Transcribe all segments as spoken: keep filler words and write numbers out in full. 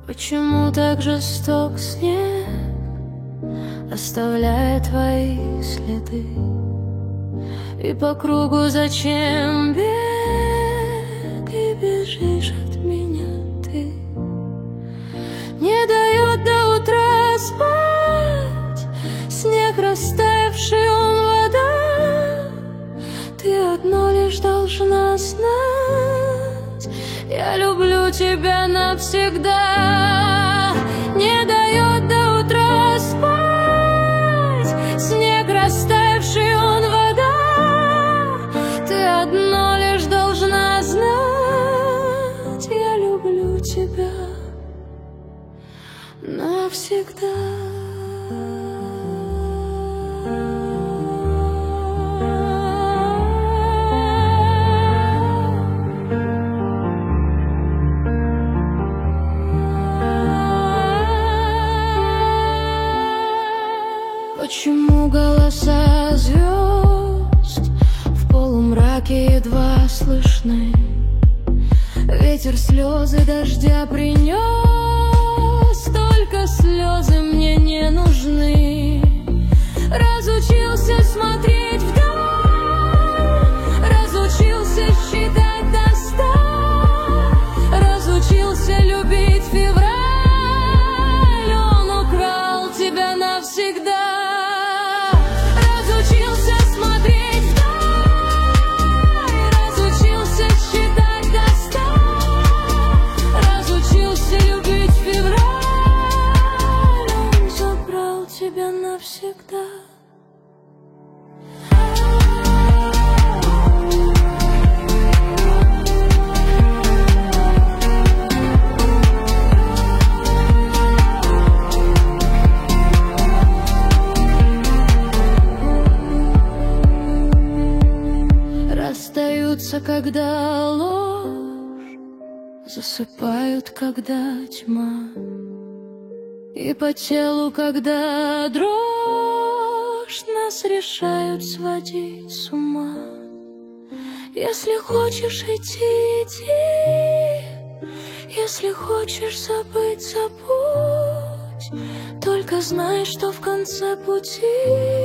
Почему так жесток снег, оставляя твои следы? И по кругу зачем бег, и бежишь от меня ты? Не дает до утра спать снег, растаявший, он вода. Ты одно лишь должна знать: я люблю тебя навсегда. Не дает до утра спать снег, растаявший, он вода. Ты одно лишь должна знать: я люблю тебя навсегда. Почему голоса звезд в полумраке едва слышны? Ветер слезы дождя принес, только слезы мне не нужны. Разучился смотреть вдаль, разучился считать до ста, разучился любить февраль. Он украл тебя навсегда. Тебя навсегда. Расстаются, когда ложь, засыпают, когда тьма, и по телу, когда дрожь, нас решают сводить с ума. Если хочешь идти, иди, если хочешь забыть, забудь. Только знай, что в конце пути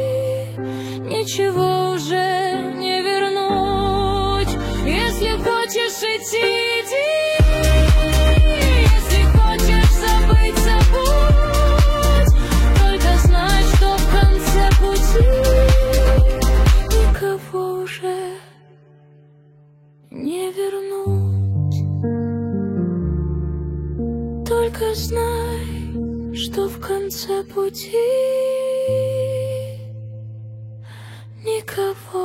ничего уже не вернуть. Если хочешь идти, иди. Не вернуть. Только знай, что в конце пути никого